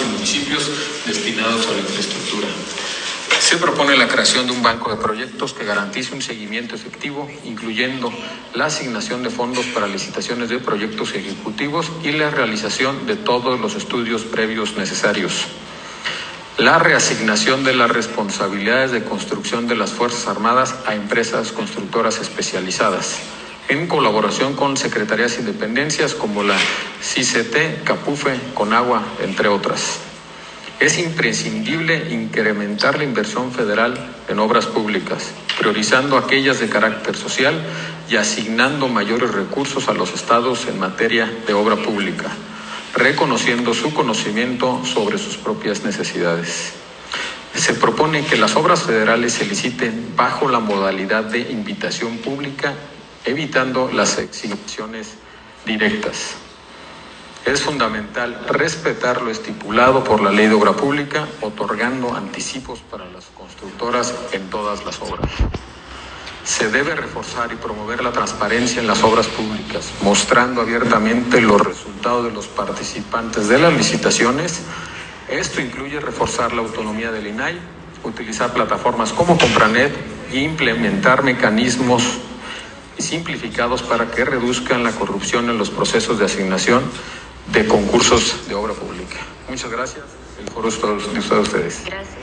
y municipios destinados a la infraestructura. Se propone la creación de un banco de proyectos que garantice un seguimiento efectivo, incluyendo la asignación de fondos para licitaciones de proyectos ejecutivos y la realización de todos los estudios previos necesarios. La reasignación de las responsabilidades de construcción de las Fuerzas Armadas a empresas constructoras especializadas, en colaboración con secretarías y dependencias como la CICT, CAPUFE, CONAGUA, entre otras. Es imprescindible incrementar la inversión federal en obras públicas, priorizando aquellas de carácter social y asignando mayores recursos a los estados en materia de obra pública, reconociendo su conocimiento sobre sus propias necesidades. Se propone que las obras federales se liciten bajo la modalidad de invitación pública, evitando las asignaciones directas. Es fundamental respetar lo estipulado por la Ley de Obra Pública, otorgando anticipos para las constructoras en todas las obras. Se debe reforzar y promover la transparencia en las obras públicas, mostrando abiertamente los resultados de los participantes de las licitaciones. Esto incluye reforzar la autonomía del INAI, utilizar plataformas como Compranet e implementar mecanismos simplificados para que reduzcan la corrupción en los procesos de asignación de concursos de obra pública. Muchas gracias. El foro es todo de ustedes. Gracias.